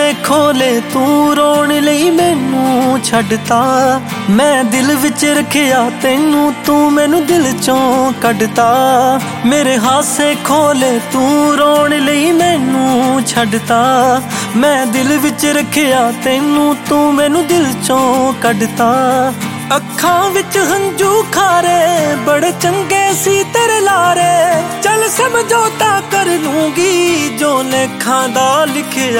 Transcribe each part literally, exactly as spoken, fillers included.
हासे खोले तू रोण लई मैनू छड्डता। मैं दिल विच रखिया तैनू तू मैनू दिल चों कड्डता। मेरे हासे खोले तू रोण लई मैनू छड्डता। मैं दिल विच रखिया तैनू तू मैनू दिल चों कड्डता। अखां विच हंजू खारे बड़े चंगे सी तेरे लारे। चल समझौता कर लूंगी जो लेखां दा लिखिया।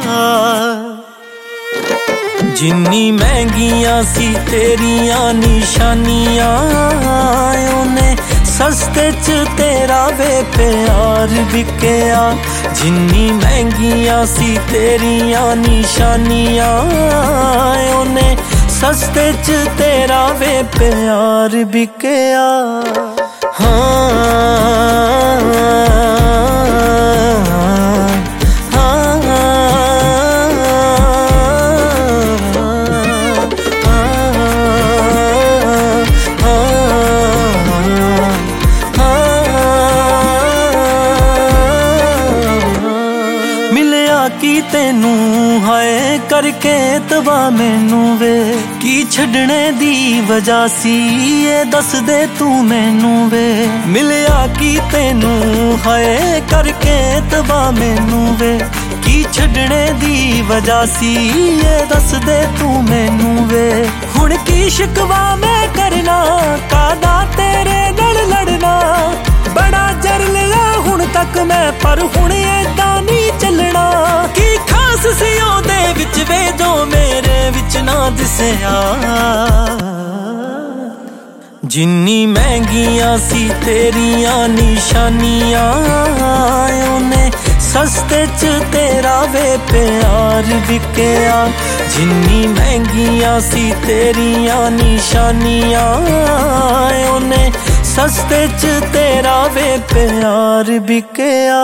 जिन्नी महंगियां सी तेरियां निशानियां ओने सस्ते च तेरा वे प्यार बिकया। जिन्नी महंगियां सी तेरियां निशानियां ओने सस्ते च तेरा वे प्यार बिकया। की तेनू हाय करके तबा मैनू वे की छड़ने दी वजह सी ये दस दे तू मैनू वे। मिलया की तेनू हाय करके तबा मैनू वे की छड़ने दी वजह सी ये दस दे तू मैनू वे। हुण की शिकवा मैं करना कादा तेरे नाल लड़ना। बड़ा जर लिया हुण तक मैं पर हुण ऐदा नहीं चलना। की खास सी ओदे विच वे जो मेरे विच ना दिसया। जिन्नी महंगियां सी तेरियां निशानियां ओने सस्ते च तेरा वे प्यार बिकया। जिन्नी महंगियां सी तेरियां निशानियां ओने सस्ते च तेरा वे प्यार बिकया।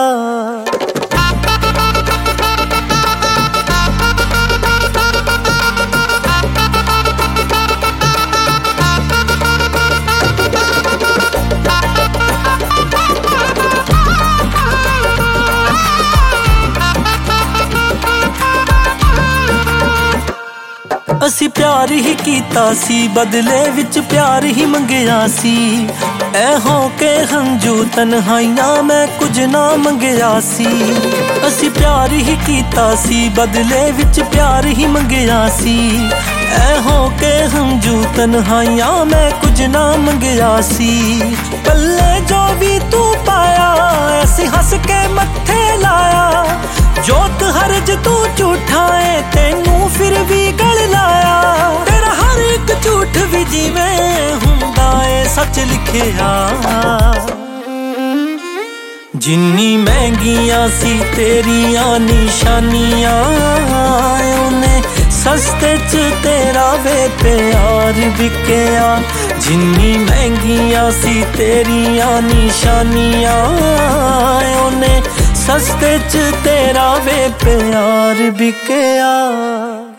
असी प्यार ही कीता सी बदले विच प्यार ही मंगया सी। ऐ हो के हंजू तन्हाइयां मैं कुछ ना मंगया सी। असी प्यार ही कीता सी बदले विच प्यार ही मंगया सी। ऐ हो के हंजू तन्हाइयां मैं कुछ ना मंगया सी। पल्ले जो भी तू पाया ऐसी हंस के मत्थे लाया। जोत हरज तू झूठा है तेनू फिर भी गल लाया। तेरा हर एक झूठ भी जिवें हुंदा है सच लिखिया। जिन्नी महंगियां सी तेरियां निशानियां ओने सस्ते च तेरा वे प्यार बिकया। जिन्नी महंगियां सी तेरियां निशानियां ओने सस्ते च तेरा वे प्यार बिकया।